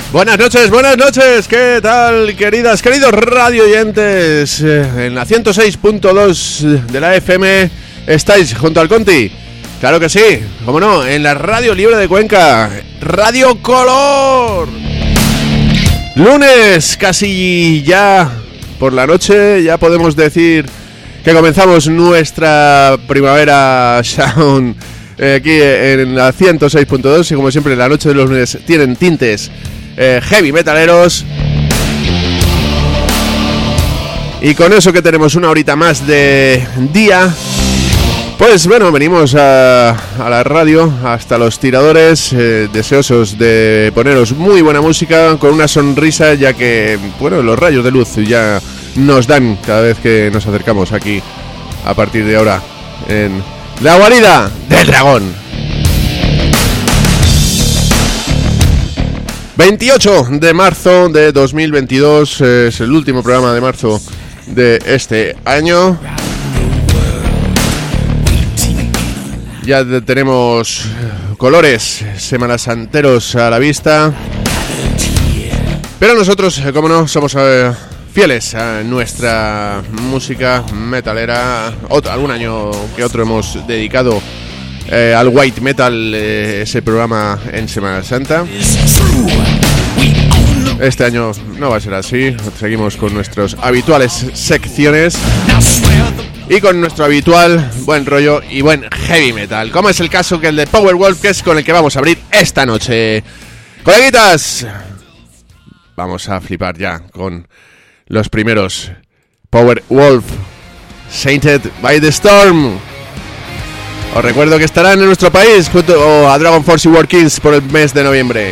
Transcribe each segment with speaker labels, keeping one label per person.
Speaker 1: Buenas noches, ¿qué tal, queridos radio oyentes? En la 106.2 de la FM estáis junto al Conti. Claro que sí, cómo no, en la Radio Libre de Cuenca, Radio Color. Lunes, casi ya por la noche, ya podemos decir que comenzamos nuestra primavera sound aquí en la 106.2 y como siempre la noche de los lunes tienen tintes heavy metaleros. Y con eso que tenemos una horita más de día, pues bueno, venimos a la radio hasta los tiradores, deseosos de poneros muy buena música con una sonrisa, ya que bueno, los rayos de luz ya nos dan cada vez que nos acercamos aquí a partir de ahora en la guarida del dragón. 28 de marzo de 2022, es el último programa de marzo de este año. Ya tenemos colores semanas-santeros a la vista, pero nosotros, como no, somos fieles a nuestra música metalera. Algún año que otro hemos dedicado al white metal, ese programa en Semana Santa. Este año no va a ser así, seguimos con nuestras habituales secciones y con nuestro habitual buen rollo y buen heavy metal, como es el caso que el de Powerwolf, que es con el que vamos a abrir esta noche. Coleguitas, vamos a flipar ya con los primeros. Powerwolf, Sainted by the Storm. Os recuerdo que estarán en nuestro país junto a Dragon Force y War Kings por el mes de noviembre.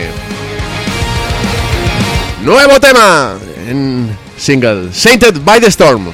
Speaker 1: Nuevo tema en single, Sainted by the Storm.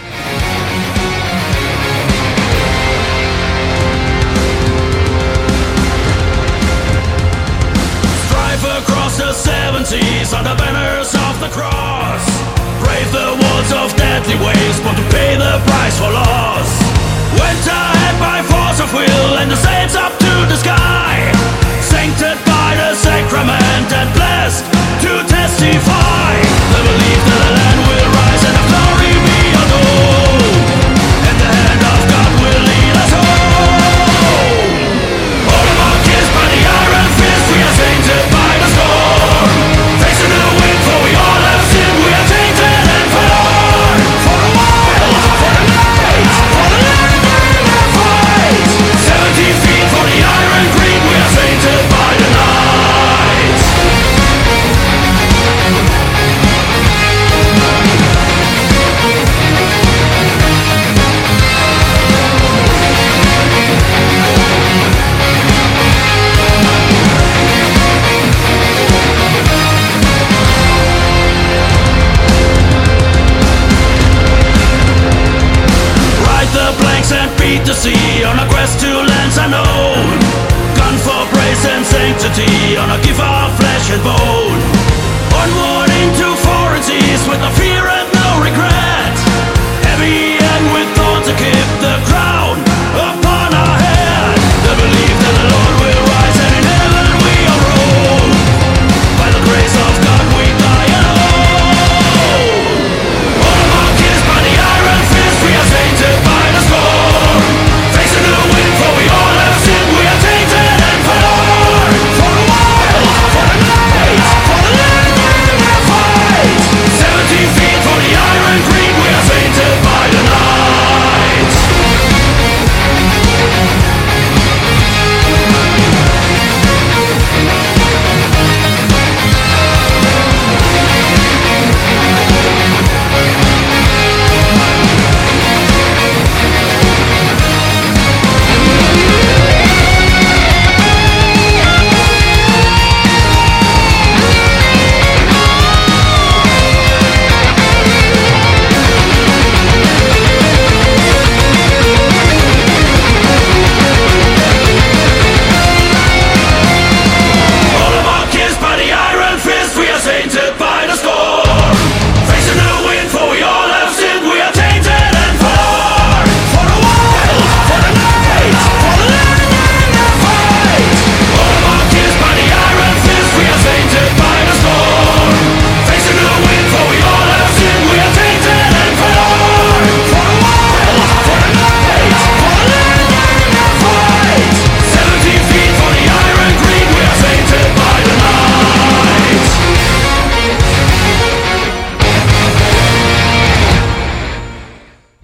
Speaker 2: Strive across the 70s under banners of the cross. Brave the walls of deadly waves, but to pay the price for loss. Went ahead by force of will and the saints up to the sky. Sancted by the sacrament and blessed to testify. The belief that the land will rise and the glory be unknown. And the hand of God will lead us home. All of our kids by the iron fist, we are sainted by the storm. Facing the wind, for we all have sinned, we are tainted and forlorn. For the wild, for the night, for the land and fight. 70 feet for the iron green, we are sainted by the night. And beat the sea on a quest to lands unknown. Gun for praise and sanctity on a gift of flesh and bone. Onward into foreign seas with no fear and no regret. Heavy and with thorns to keep the crown upon our head. The belief that the Lord will rise and in heaven we are rolled. By the grace of God we die alone. All of our kids by the iron fist, we are sainted by the storm. Facing the wind, for we all have sinned, we are tainted and forlorn. For the wild, for the night,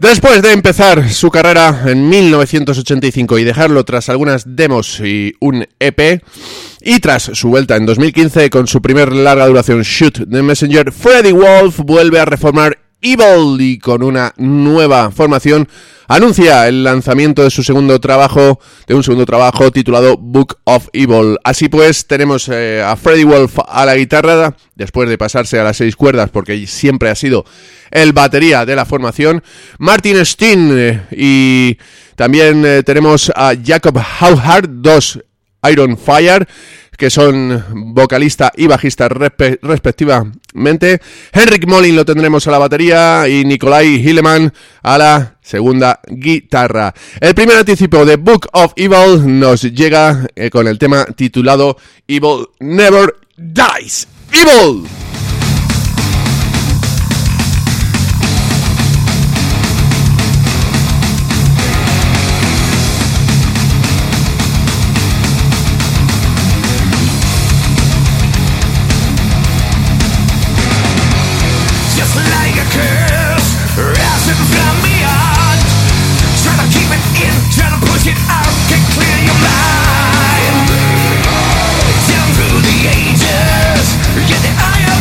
Speaker 1: Después de empezar su carrera en 1985 y dejarlo tras algunas demos y un EP, y tras su vuelta en 2015 con su primer larga duración Shoot the Messenger, Freddie Wolf vuelve a reformar Evil y con una nueva formación anuncia el lanzamiento de un segundo trabajo titulado Book of Evil. Así pues, tenemos a Freddie Wolf a la guitarra, después de pasarse a las 6 cuerdas porque siempre ha sido el batería de la formación, Martin Steen, y también tenemos a Jacob Hauhart, dos Iron Fire, que son vocalista y bajista respectivamente. Henrik Molin lo tendremos a la batería y Nikolai Hilleman a la segunda guitarra. El primer anticipo de Book of Evil nos llega con el tema titulado Evil Never Dies. ¡Evil!
Speaker 2: Get the iron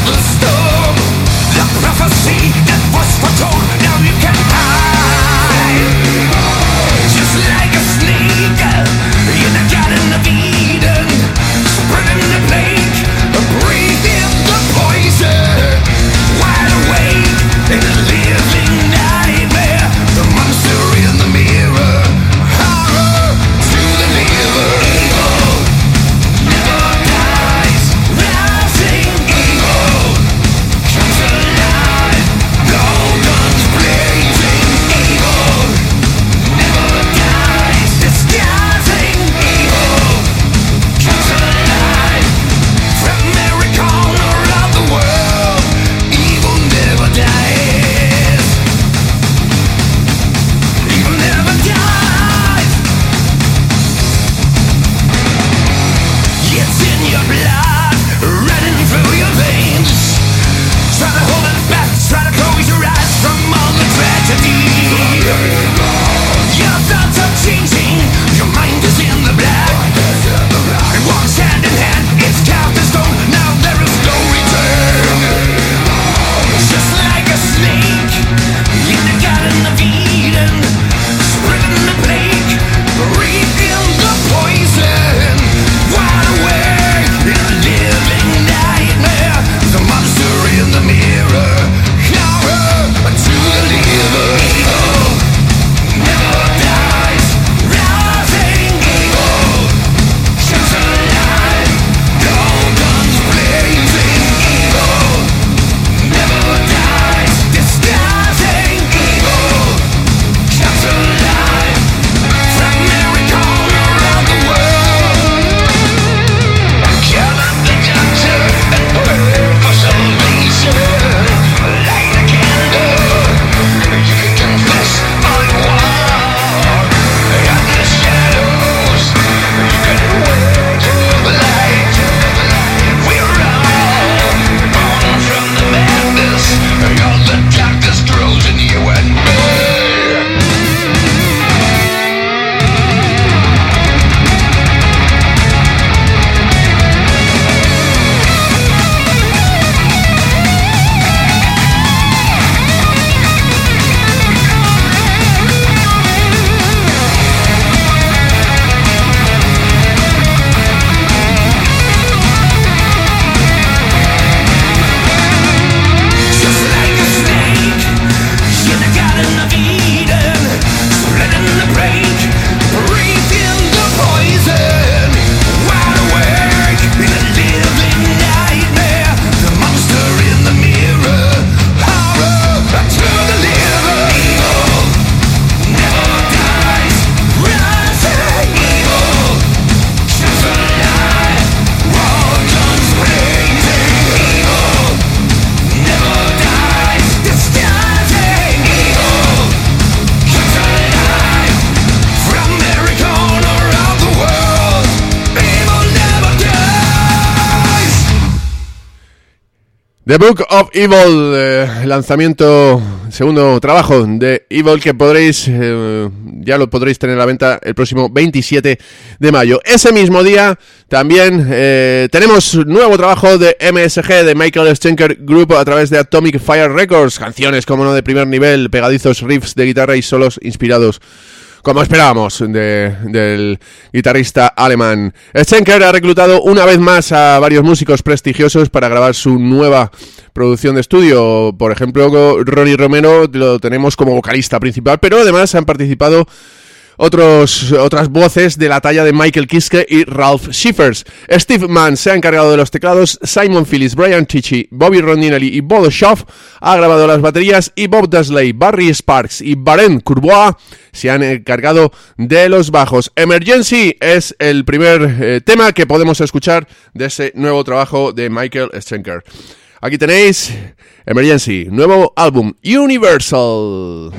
Speaker 1: The Book of Evil, lanzamiento, segundo trabajo de Evil que podréis, ya lo podréis tener a la venta el próximo 27 de mayo. Ese mismo día también tenemos nuevo trabajo de MSG, de Michael Schenker Group, a través de Atomic Fire Records. Canciones, como no, de primer nivel, pegadizos riffs de guitarra y solos inspirados, como esperábamos, del guitarrista alemán. Schenker ha reclutado una vez más a varios músicos prestigiosos para grabar su nueva producción de estudio. Por ejemplo, Ronnie Romero lo tenemos como vocalista principal, pero además han participado otras voces de la talla de Michael Kiske y Ralph Schiffers. Steve Mann se ha encargado de los teclados, Simon Phillips, Brian Tichy, Bobby Rondinelli y Bodo Schaff ha grabado las baterías, y Bob Daisley, Barry Sparks y Baren Courbois se han encargado de los bajos. Emergency es el primer tema que podemos escuchar de ese nuevo trabajo de Michael Schenker. Aquí tenéis Emergency, nuevo álbum Universal.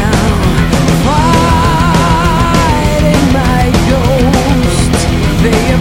Speaker 3: They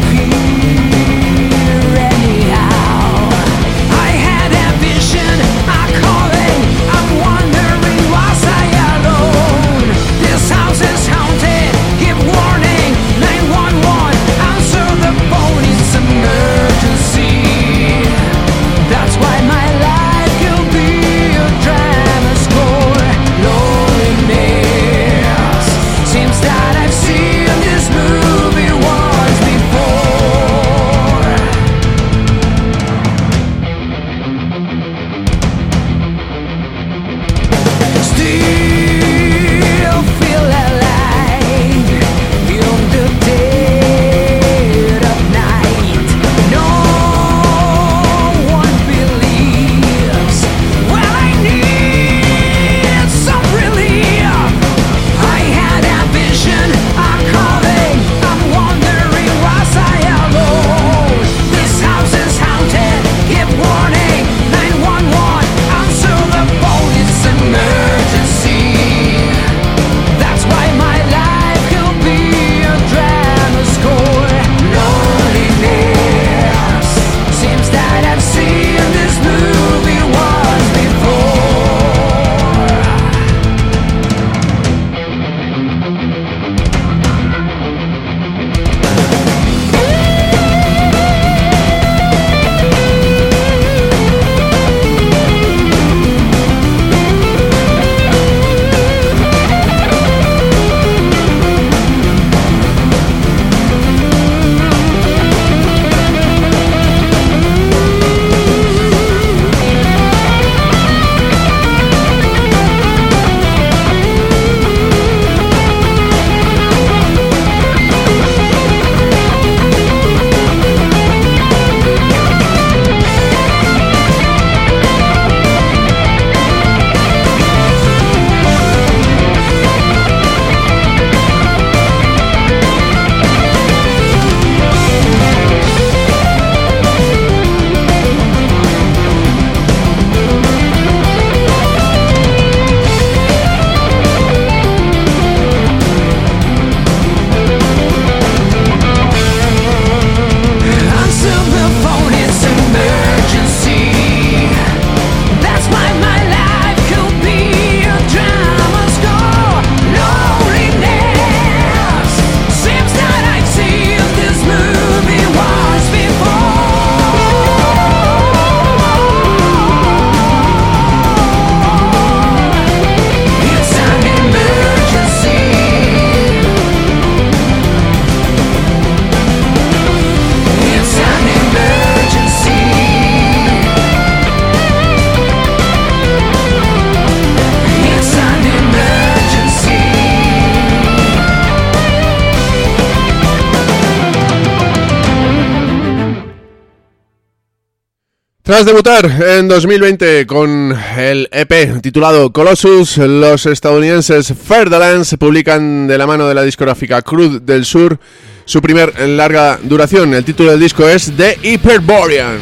Speaker 1: Tras debutar en 2020 con el EP titulado Colossus, los estadounidenses Fairlands publican de la mano de la discográfica Cruz del Sur su primer larga duración. El título del disco es The Hyperborean.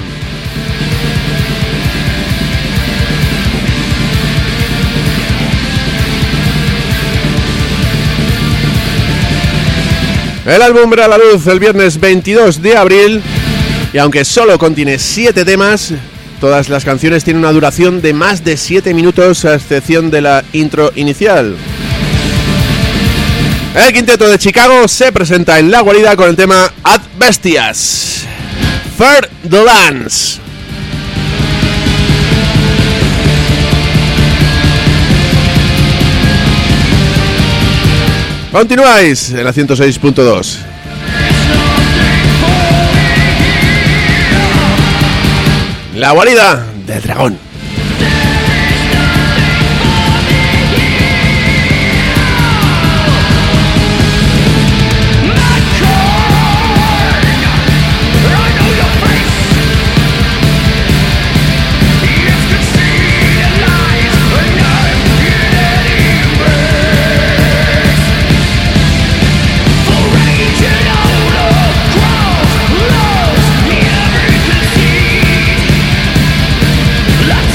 Speaker 1: El álbum verá la luz el viernes 22 de abril y aunque solo contiene 7 temas, todas las canciones tienen una duración de más de 7 minutos a excepción de la intro inicial. El quinteto de Chicago se presenta en La Guarida con el tema Ad Bestias. Fairlands. Continuáis en la 106.2. La Guarida del Dragón.
Speaker 3: Let's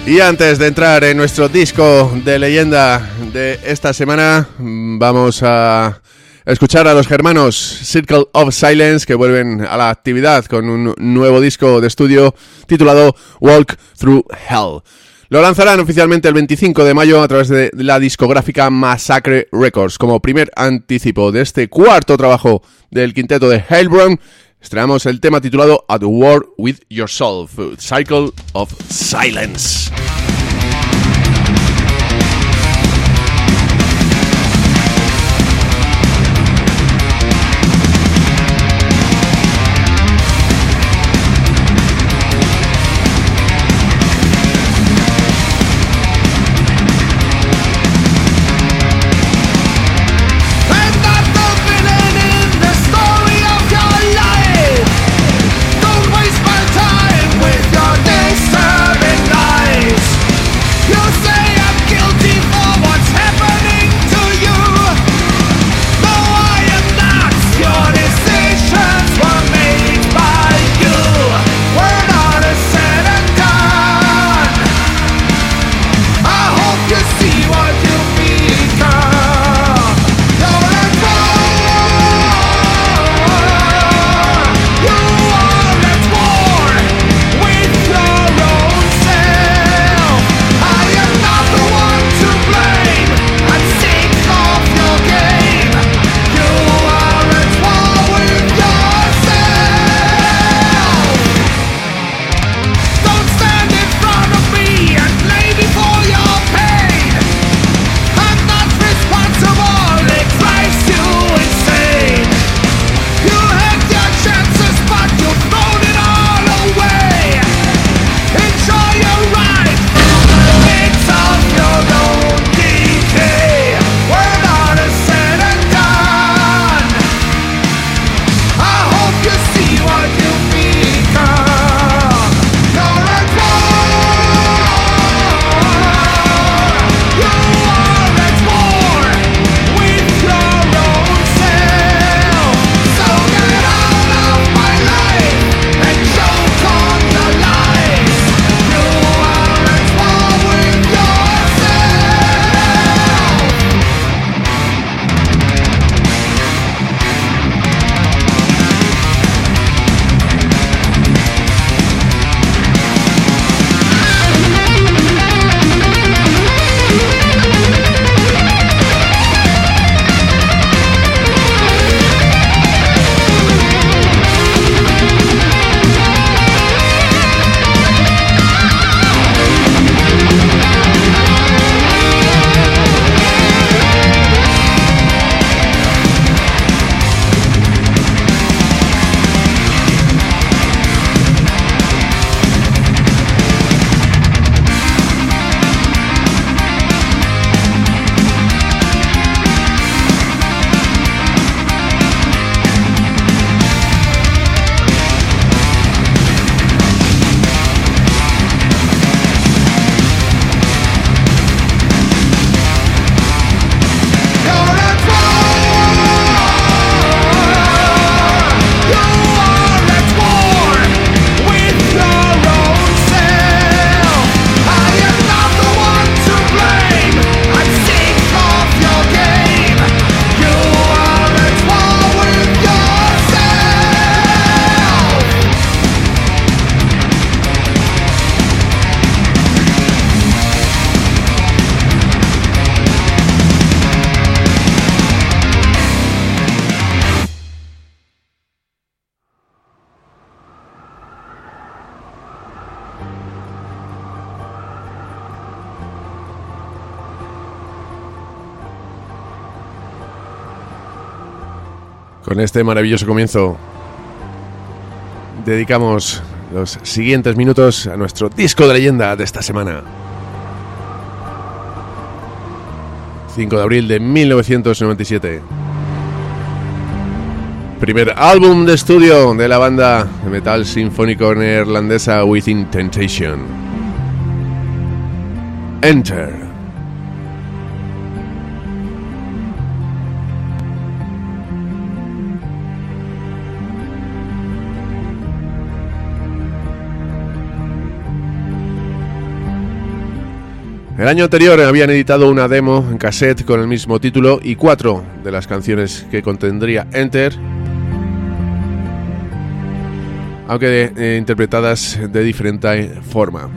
Speaker 1: Y antes de entrar en nuestro disco de leyenda de esta semana, vamos a escuchar a los germanos Circle of Silence, que vuelven a la actividad con un nuevo disco de estudio titulado Walk Through Hell. Lo lanzarán oficialmente el 25 de mayo a través de la discográfica Massacre Records. Como primer anticipo de este cuarto trabajo del quinteto de Heilbronn, estrenamos el tema titulado At War With Yourself, Circle of Silence. Con este maravilloso comienzo dedicamos los siguientes minutos a nuestro disco de leyenda de esta semana. 5 de abril de 1997. Primer álbum de estudio de la banda de metal sinfónico neerlandesa Within Temptation. Enter. El año anterior habían editado una demo en cassette con el mismo título y 4 de las canciones que contendría Enter, aunque interpretadas de diferente forma.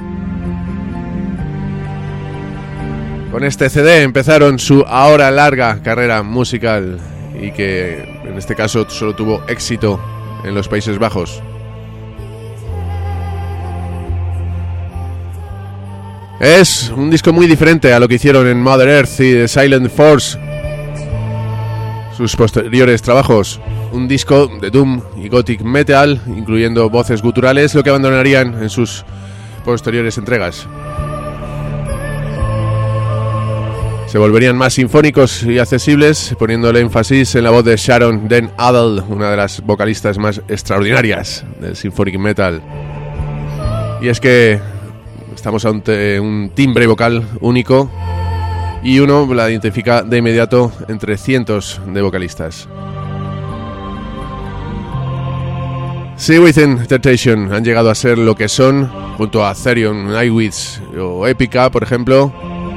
Speaker 1: Con este CD empezaron su ahora larga carrera musical y que en este caso solo tuvo éxito en los Países Bajos. Es un disco muy diferente a lo que hicieron en Mother Earth y The Silent Force, sus posteriores trabajos. Un disco de doom y gothic metal, incluyendo voces guturales, lo que abandonarían en sus posteriores entregas. Se volverían más sinfónicos y accesibles, poniendo el énfasis en la voz de Sharon Den Adel, una de las vocalistas más extraordinarias del symphonic metal. Y es que estamos ante un timbre vocal único y uno la identifica de inmediato entre cientos de vocalistas. Sea Within Temptation han llegado a ser lo que son, junto a Therion, Nightwish o Epica, por ejemplo,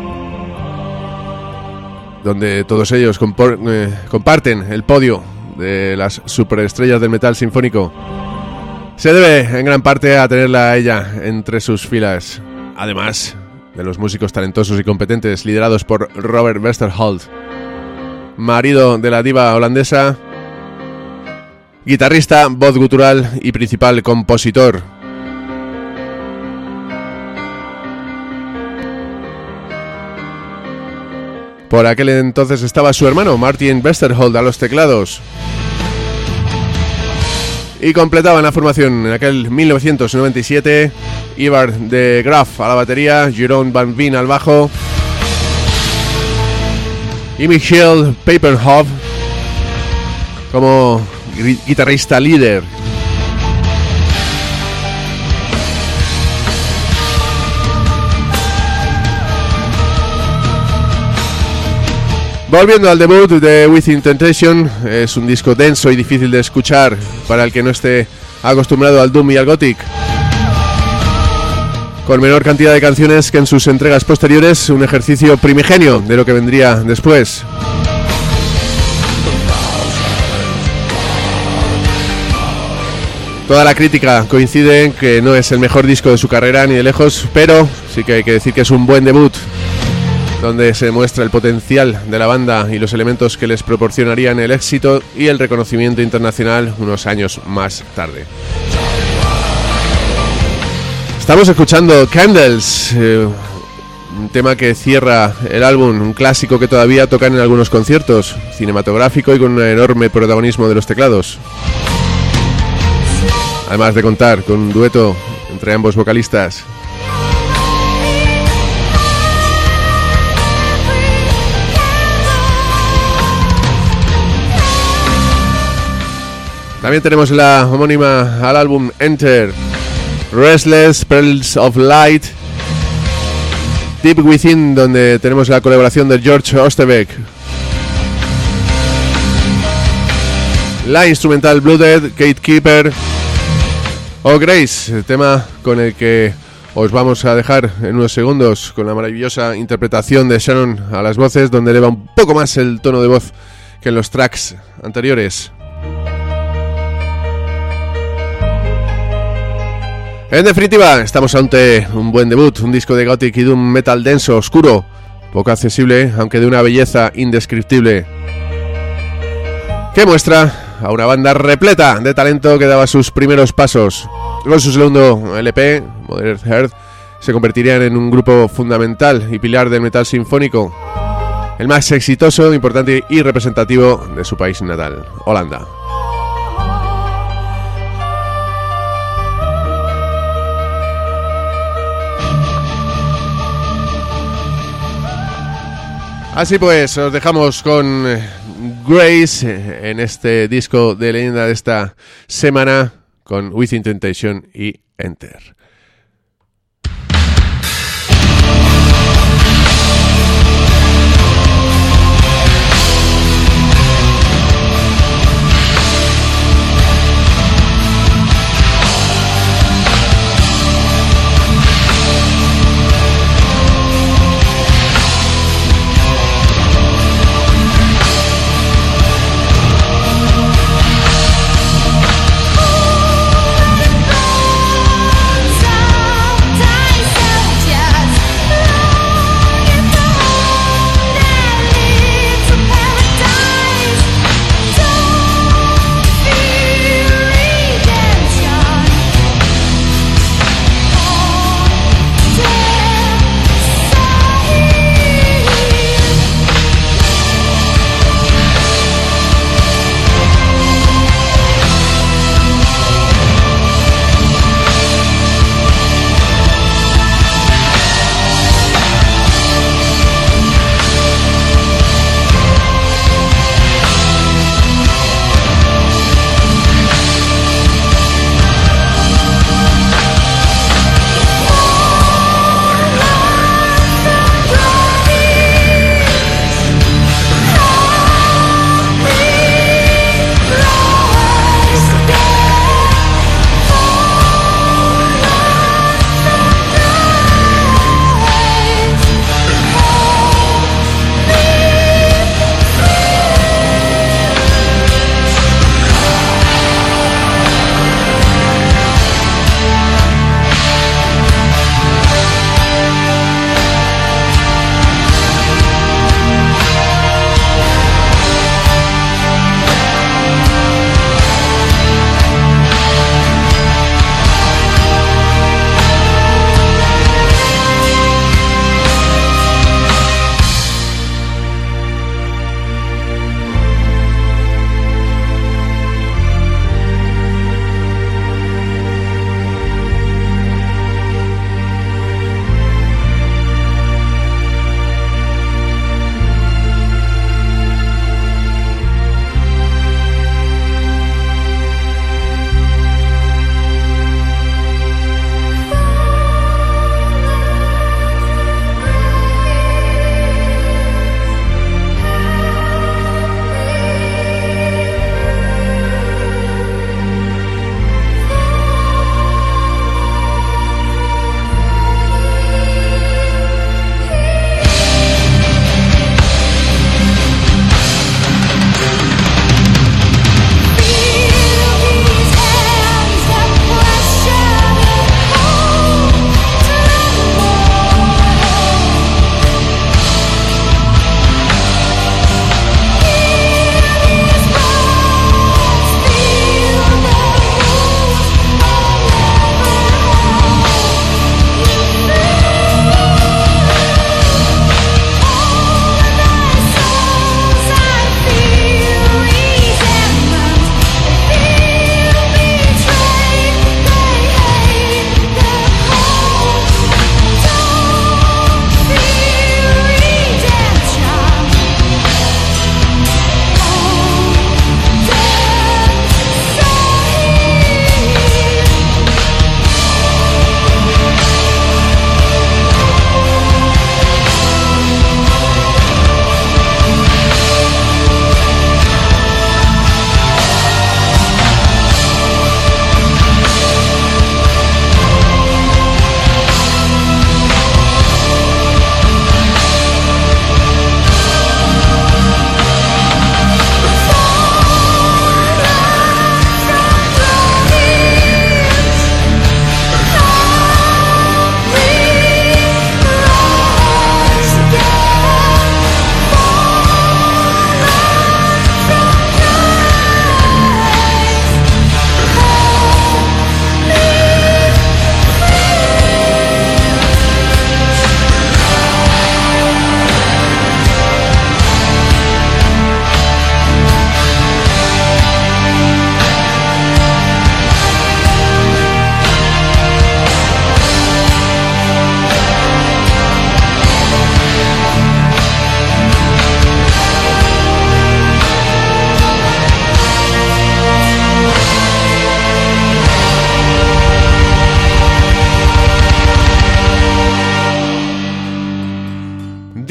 Speaker 1: donde todos ellos comparten el podio de las superestrellas del metal sinfónico. Se debe en gran parte a tenerla a ella entre sus filas, además de los músicos talentosos y competentes liderados por Robert Westerholt, marido de la diva holandesa, guitarrista, voz gutural y principal compositor. Por aquel entonces estaba su hermano Martin Westerholt a los teclados. Y completaban la formación en aquel 1997 Ivar de Graaf a la batería, Jeroen Van Veen al bajo y Michiel Papenhoff como guitarrista líder. Volviendo al debut de Within Temptation, es un disco denso y difícil de escuchar para el que no esté acostumbrado al doom y al gothic. Con menor cantidad de canciones que en sus entregas posteriores, un ejercicio primigenio de lo que vendría después. Toda la crítica coincide en que no es el mejor disco de su carrera ni de lejos, pero sí que hay que decir que es un buen debut, donde se muestra el potencial de la banda y los elementos que les proporcionarían el éxito y el reconocimiento internacional unos años más tarde. Estamos escuchando Candles, un tema que cierra el álbum, un clásico que todavía tocan en algunos conciertos, cinematográfico y con un enorme protagonismo de los teclados. Además de contar con un dueto entre ambos vocalistas. También tenemos la homónima al álbum Enter, Restless Pearls of Light, Deep Within, donde tenemos la colaboración de George Osterbeck, la instrumental Blooded, Gatekeeper o Grace, el tema con el que os vamos a dejar en unos segundos con la maravillosa interpretación de Shannon a las voces, donde eleva un poco más el tono de voz que en los tracks anteriores. En definitiva, estamos ante un buen debut, un disco de gothic y de un metal denso, oscuro, poco accesible, aunque de una belleza indescriptible, que muestra a una banda repleta de talento que daba sus primeros pasos. Con su segundo LP, Mother Earth, se convertirían en un grupo fundamental y pilar del metal sinfónico, el más exitoso, importante y representativo de su país natal, Holanda. Así pues, os dejamos con Grace en este disco de leyenda de esta semana con Within Temptation y Enter.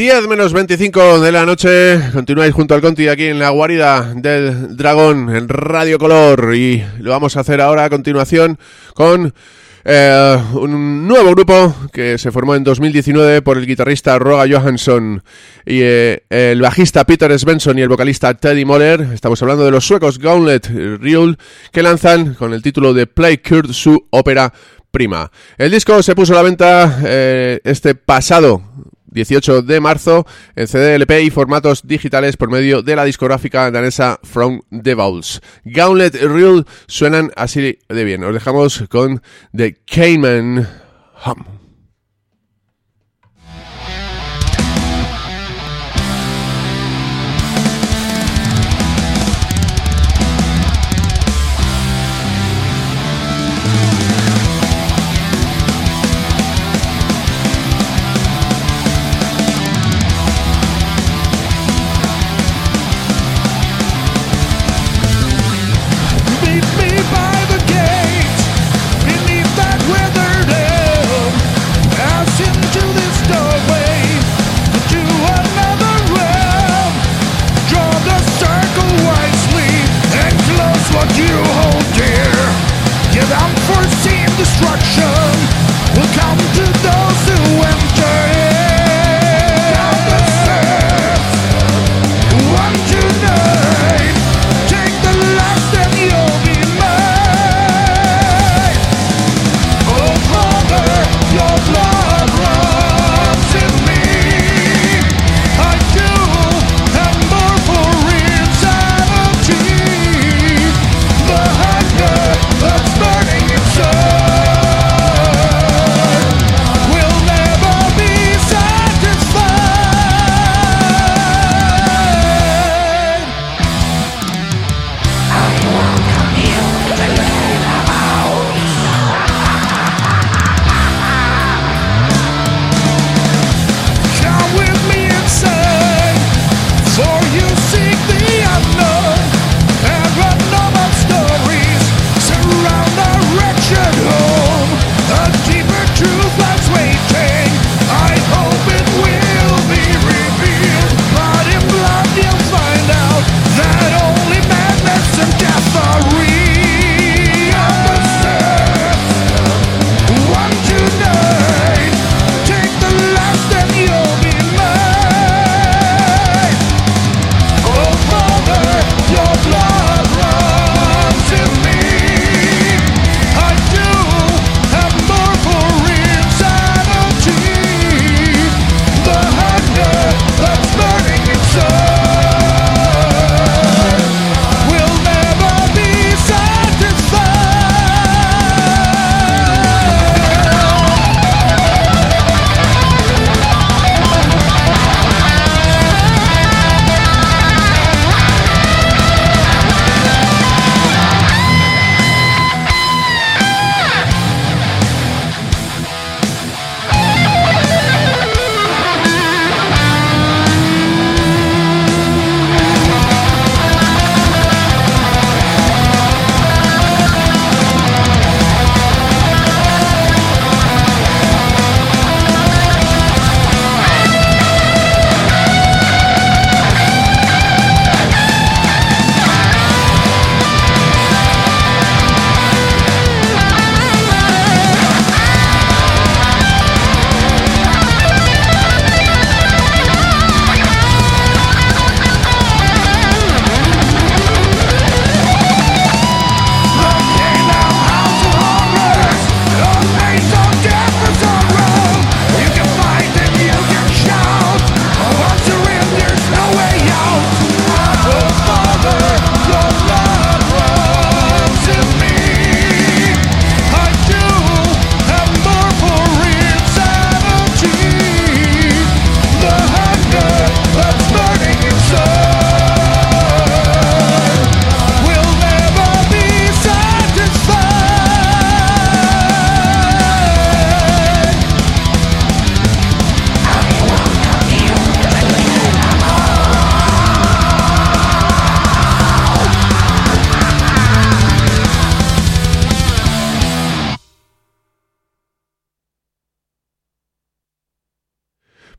Speaker 1: 10 menos 25 de la noche, continuáis junto al Conti aquí en la guarida del Dragón en Radio Color, y lo vamos a hacer ahora a continuación con un nuevo grupo que se formó en 2019 por el guitarrista Roger Johansson y el bajista Peter Svensson y el vocalista Teddy Moller. Estamos hablando de los suecos Gauntlet Rule, que lanzan con el título de Play Kurt su ópera prima. El disco se puso a la venta este pasado 18 de marzo en CD, LP y formatos digitales por medio de la discográfica danesa From the Vaults. Gauntlet Rule suenan así de bien. Os dejamos con The Cayman Hum.
Speaker 3: By the gate, beneath that weathered elm,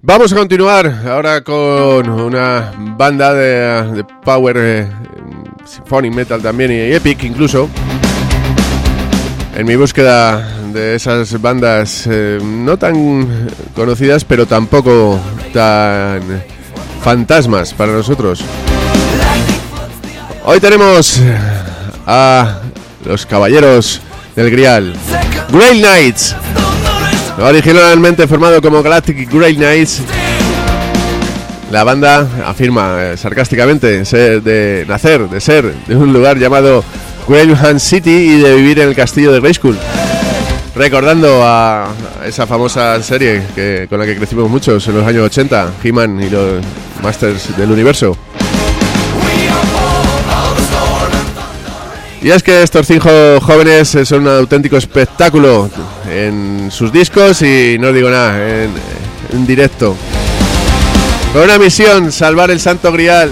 Speaker 1: Vamos a continuar ahora con una banda de power, symphonic metal también y epic incluso. En mi búsqueda de esas bandas no tan conocidas, pero tampoco tan fantasmas para nosotros. Hoy tenemos a los Caballeros del Grial, Grail Knights. Originalmente formado como Galactic Grail Knights, la banda afirma sarcásticamente ser de un lugar llamado Grailham City y de vivir en el castillo de Grayskull, recordando a esa famosa serie con la que crecimos muchos en los años 80, He-Man y los Masters del Universo. Y es que estos 5 jóvenes son un auténtico espectáculo en sus discos y no digo nada, en directo. Con una misión, salvar el Santo Grial.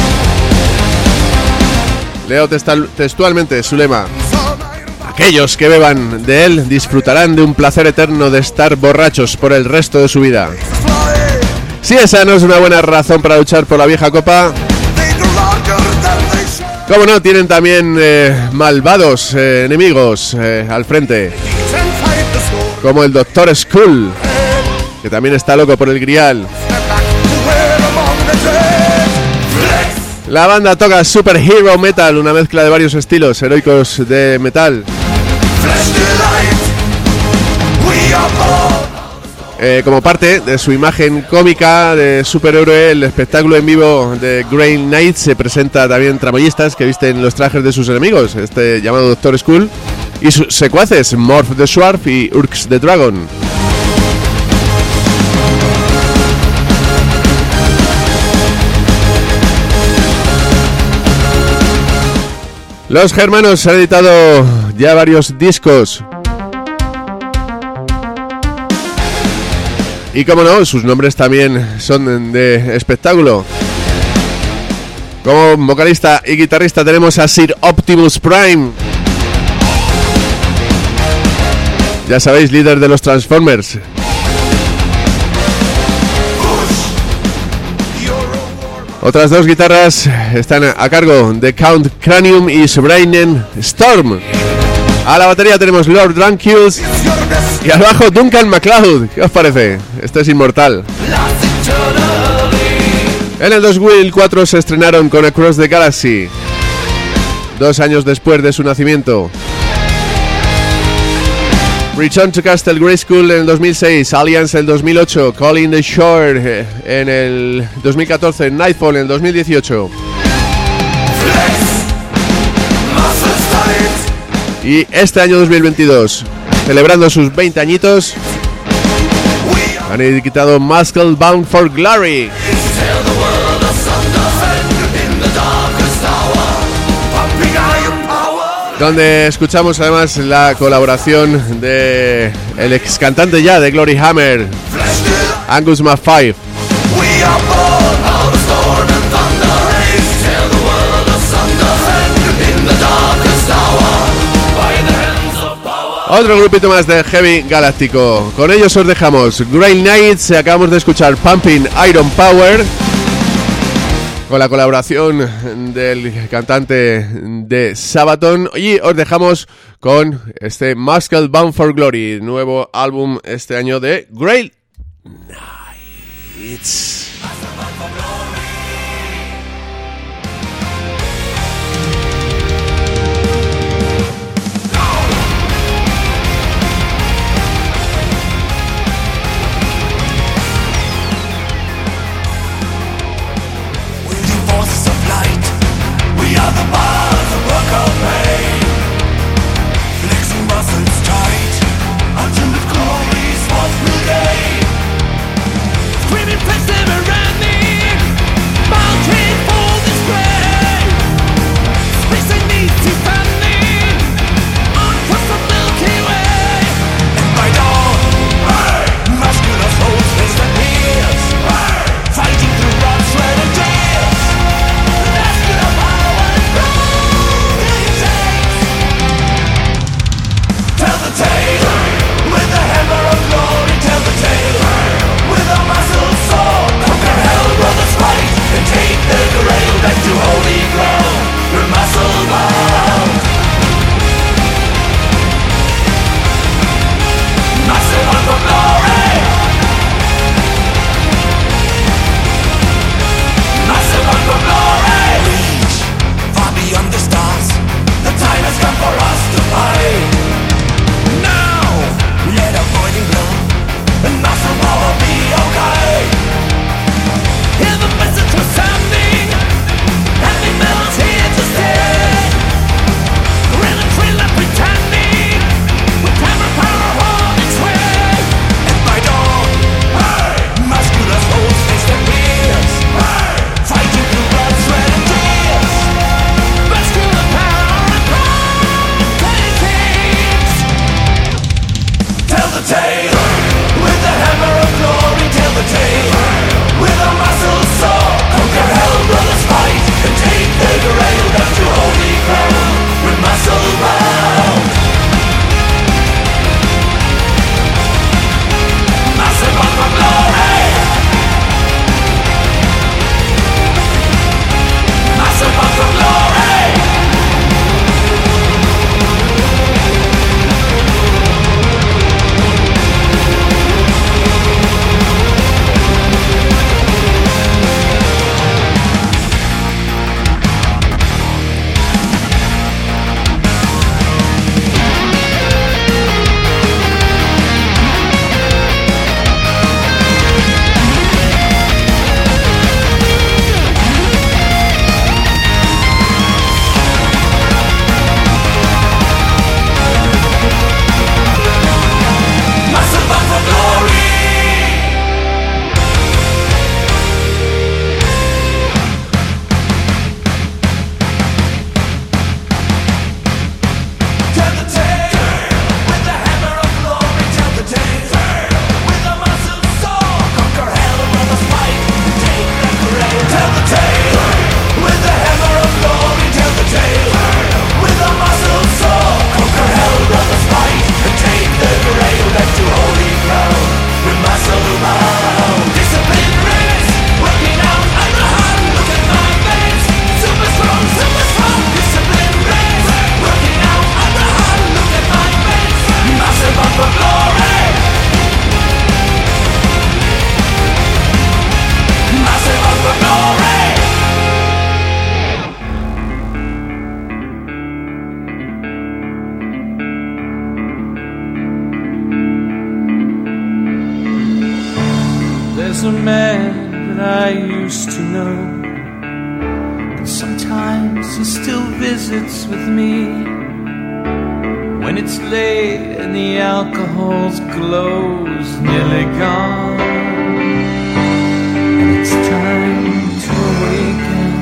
Speaker 1: Leo textualmente su lema: aquellos que beban de él disfrutarán de un placer eterno de estar borrachos por el resto de su vida. Si esa no es una buena razón para luchar por la vieja copa, como no, tienen también malvados enemigos al frente, como el Dr. Skull, que también está loco por el Grial. La banda toca Super Hero Metal, una mezcla de varios estilos heroicos de metal. Como parte de su imagen cómica de superhéroe, el espectáculo en vivo de Grail Knights se presenta también tramoyistas que visten los trajes de sus enemigos, este llamado Dr. Skull, y sus secuaces Morph the Swarf y Urks the Dragon. Los germanos han editado ya varios discos. Y como no, sus nombres también son de espectáculo. Como vocalista y guitarrista tenemos a Sir Optimus Prime. Ya sabéis, líder de los Transformers. Otras 2 guitarras están a cargo de Count Cranium y Sovereign Storm. A la batería tenemos Lord Drunculus y al bajo Duncan MacLeod. ¿Qué os parece? Este es inmortal. En el 2004 se estrenaron con Across the Galaxy, 2 años después de su nacimiento. Return to Castle Grayskull en el 2006, Alliance en el 2008, Calling the Shore en el 2014, Nightfall en el 2018. Y este año 2022, celebrando sus 20 añitos, han editado Muscle Bound for Glory, donde escuchamos además la colaboración de el ex cantante ya de Glory Hammer, Angus Mackay. Otro grupito más de heavy galáctico. Con ellos os dejamos Grail Knights. Acabamos de escuchar Pumping Iron Power, con la colaboración del cantante de Sabaton. Y os dejamos con este Muscle Bound for Glory, nuevo álbum este año de Grail Knights.
Speaker 2: With a hammer of glory, tell the tale. With a muscle
Speaker 3: was a man that I used to know, and sometimes he still visits with me. When it's late and the alcohol's glow's nearly gone, and it's time to awaken,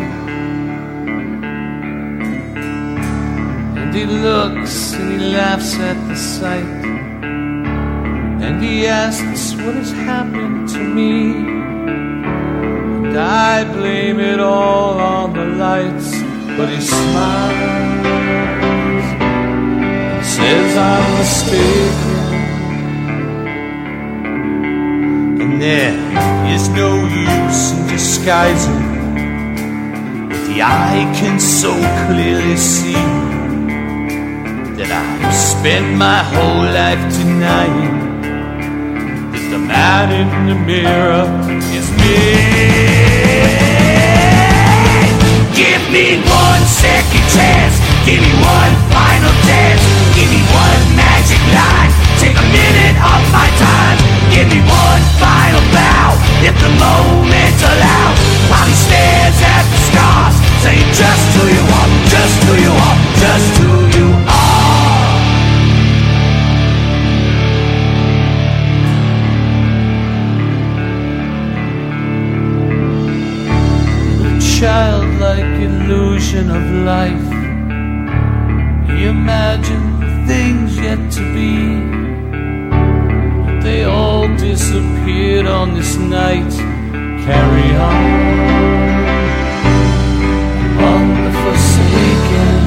Speaker 3: and he looks and he laughs at the sight, and he asks what has happened to me, and I blame it all on the lights, but he smiles, says I'm mistaken, and there is no use in disguising what the eye can so clearly see, that I've spent my whole life denying that the man in the mirror is me. Give me one second chance, give me one final dance, give me one magic line, take a minute of my time, give me one final bow, if the moment allows, while he stares at the stars, saying just who you are, just who you are, just who you are. The childlike illusion of life, he imagined the things yet to be, but they all disappeared on this night. Carry on the forsaken,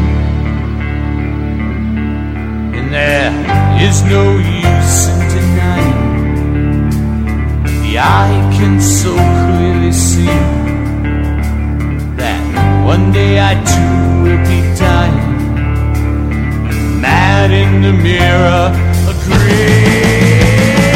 Speaker 3: and there is no use in denying the eye can so clearly see that one day I too will be dying. Man in the mirror agrees.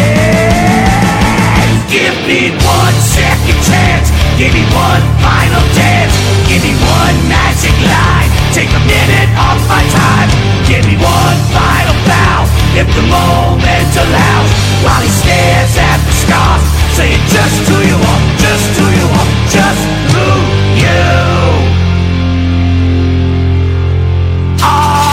Speaker 3: Give me one second chance, give me one final dance, give me one magic line, take a minute of my time, give me one final bow, if the moment allows, while he stares at the stars, saying just who you are, just who you are, just who you are.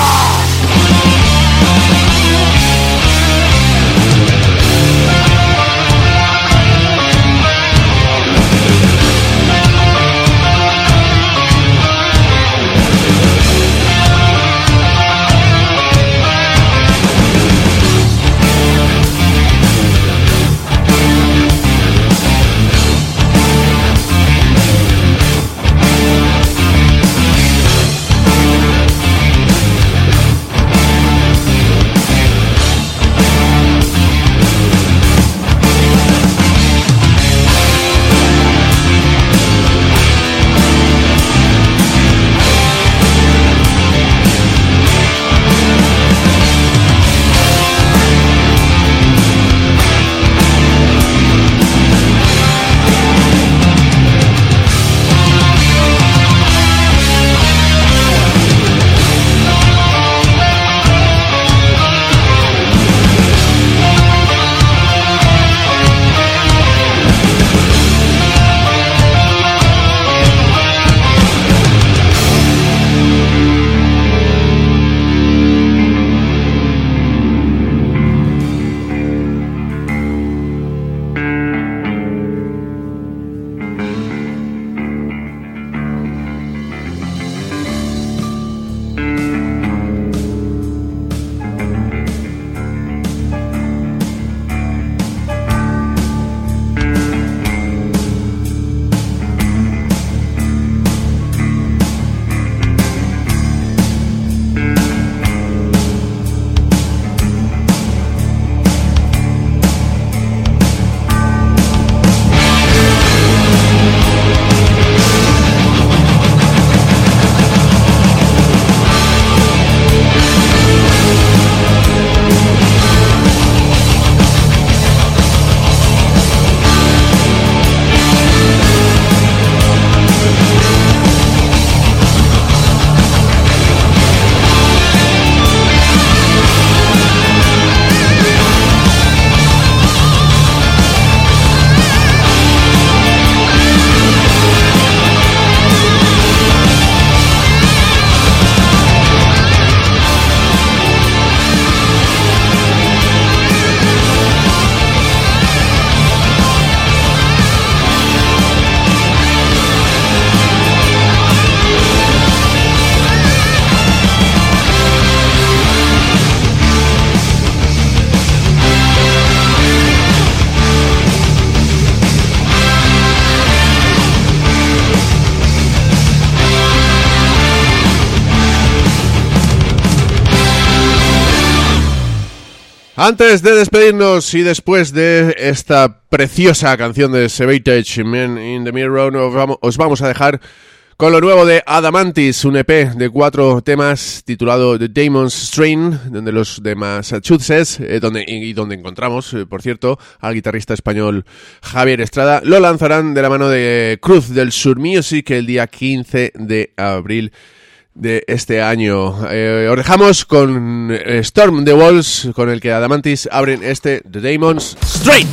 Speaker 1: Antes de despedirnos y después de esta preciosa canción de Savatage, Man in the Mirror, os vamos a dejar con lo nuevo de Adamantis, un EP de 4 temas titulado The Demon's Strain, donde los de Massachusetts, donde encontramos, por cierto, al guitarrista español Javier Estrada, lo lanzarán de la mano de Cruz del Sur Music el día 15 de abril de este año. Os dejamos con Storm the Walls, con el que Adamantis abren este The Demon's Strain.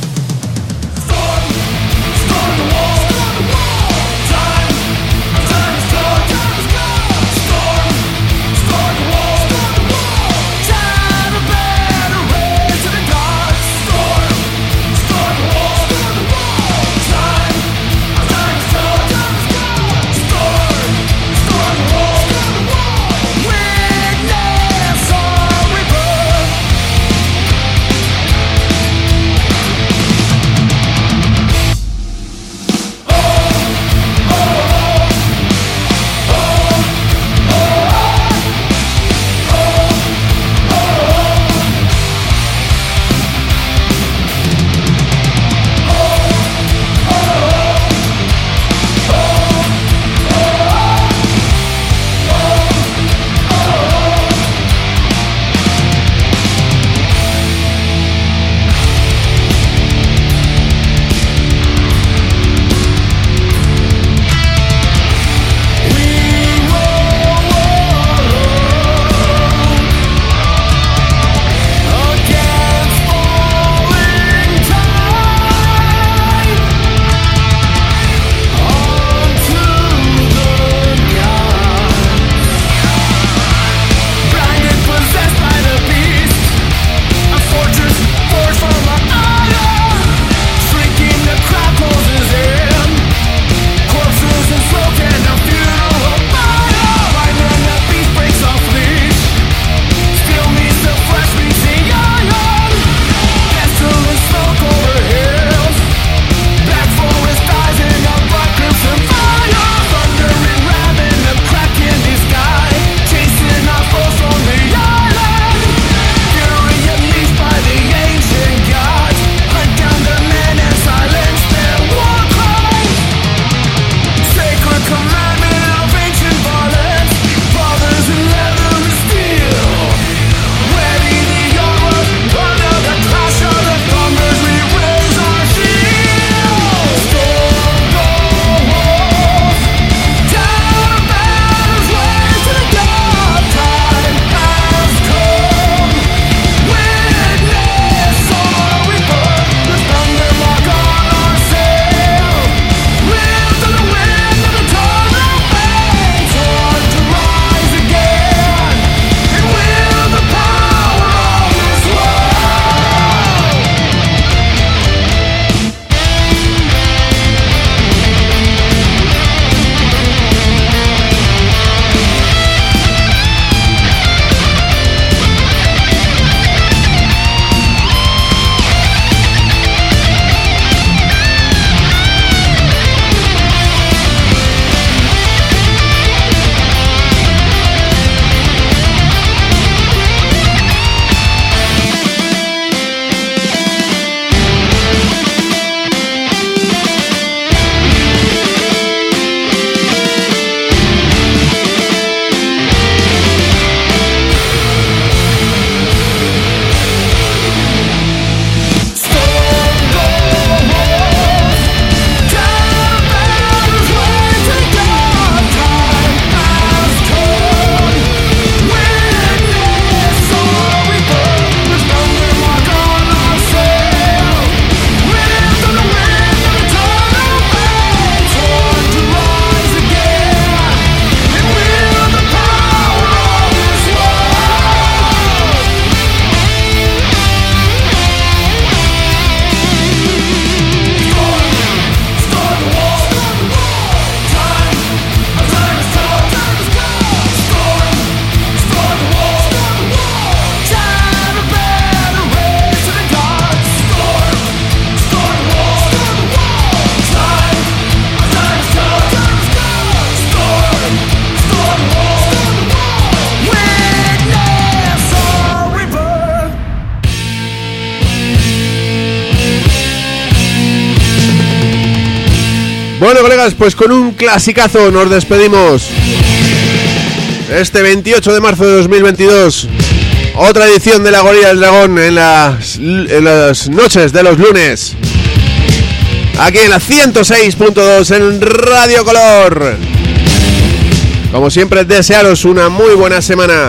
Speaker 1: Bueno, colegas, pues con un clasicazo nos despedimos. Este 28 de marzo de 2022. Otra edición de La Gorilla del Dragón en las noches de los lunes. Aquí en la 106.2 en Radio Color. Como siempre, desearos una muy buena semana.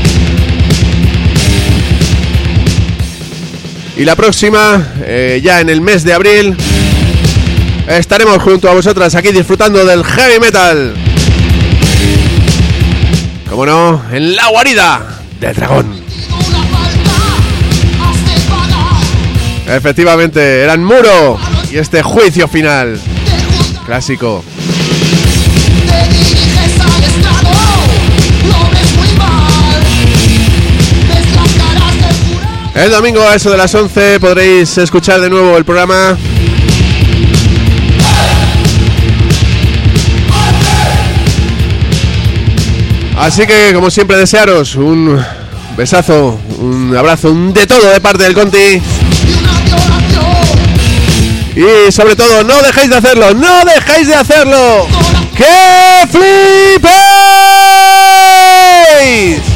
Speaker 1: Y la próxima, ya en el mes de abril, estaremos junto a vosotras aquí disfrutando del heavy metal. Como no, en la guarida del dragón. Efectivamente, eran Muro y este Juicio Final. Clásico. El domingo a eso de las 11 podréis escuchar de nuevo el programa. Así que, como siempre, desearos un besazo, un abrazo, un de todo de parte del Conti. Y sobre todo, no dejéis de hacerlo, no dejéis de hacerlo. ¡Que flipéis!